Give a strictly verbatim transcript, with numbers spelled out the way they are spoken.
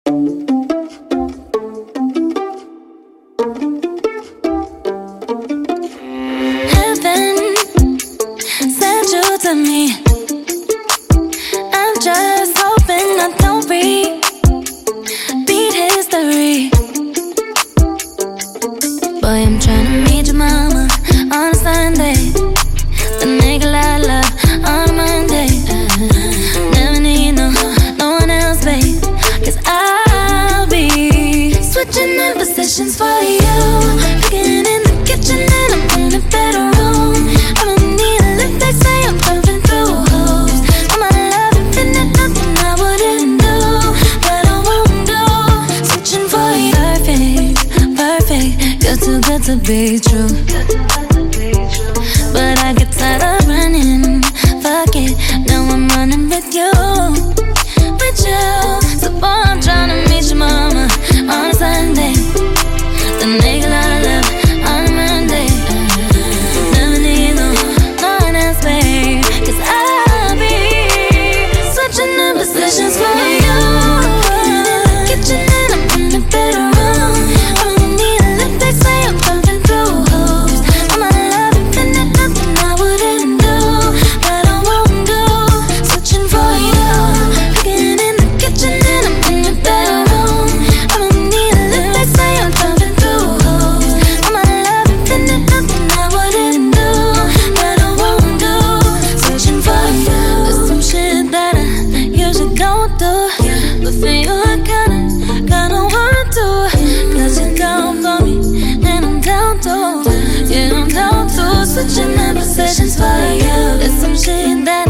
Heaven sent you to me. I'm just hoping I don't repeat history. Boy, I'm tryna meet your mama on a Sunday. The nigga I love on a Monday. Never need no, no one else, babe. Cause I'll be switching in positions for you. Cooking in the kitchen and I'm in the bedroom. I don't need a lift, they say I'm pumping through holes. For my love, infinite, nothing I wouldn't do, but I won't do. Switching for you. Perfect, perfect, you're too good to be true. But I get tired of running. Fuck it, now I'm running with you. With you. So boy, I'm tryna meet your mama on a Sunday. The nigga I love on a Monday. Never need no, no one else, babe. Cause I'll be switching the positions for you. In the kitchen and I'm in the bedroom. I don't need a lift, they say I'm pumping through holes. For my love, infinite, nothing I wouldn't do, but I won't do. Switching for you. Cooking in the kitchen and I'm in the bedroom. I don't need a lift, they say I'm pumping through holes. For my love, infinite, nothing I wouldn't do, but I won't do. Switching for you. There's some shit that I usually don't do, but for you I kinda, kinda want to. Cause you're down for me, and I'm down too. Yeah, I'm down too. Switching my positions for you. There's some shit that